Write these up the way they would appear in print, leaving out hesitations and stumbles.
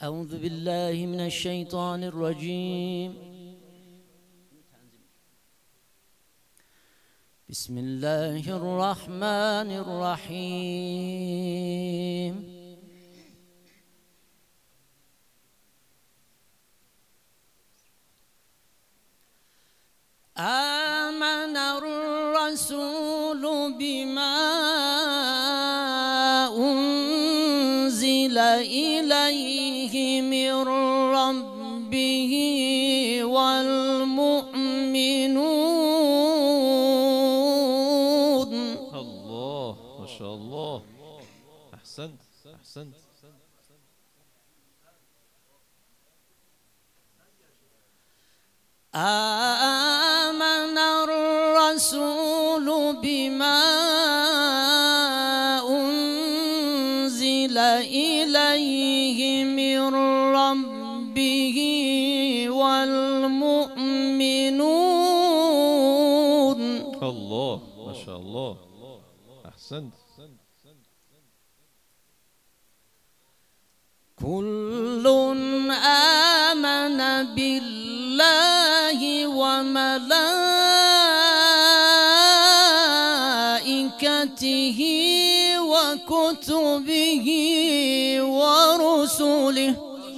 أعوذ بالله من الشيطان الرجيم. بسم الله الرحمن الرحيم. آمن الرسول بما أنزل إليه من ربه والمؤمنون. الله ما شاء الله، أحسنت أحسنت. آمن الرسول بما أنزل إليه من ربه والمؤمنون. الله ما شاء الله، أحسنت. كل آمن بالله وملائكته وكتبه ورسله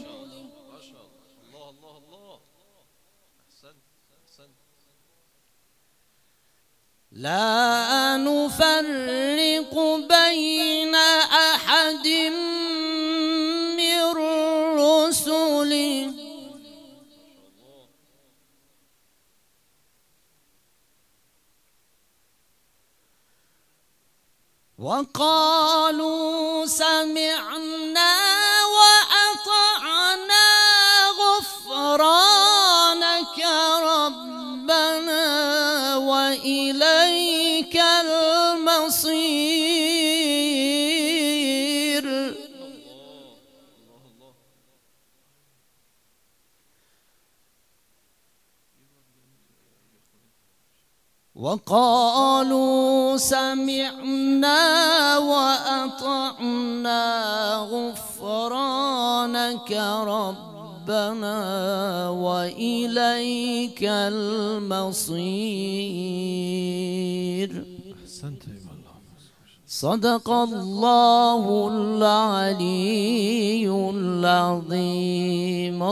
لا نفرق بين أحد من رسله وقالوا سمعنا وأطعنا غفرانك ربنا وإليك المصير. وقالوا سمعنا وأطعنا غفرانك ربنا وإليك المصير. أحسنت يا الله. صدق الله العلي العظيم.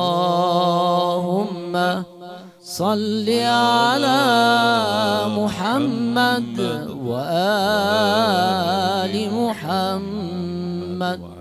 اللهم صل على محمد وآل محمد.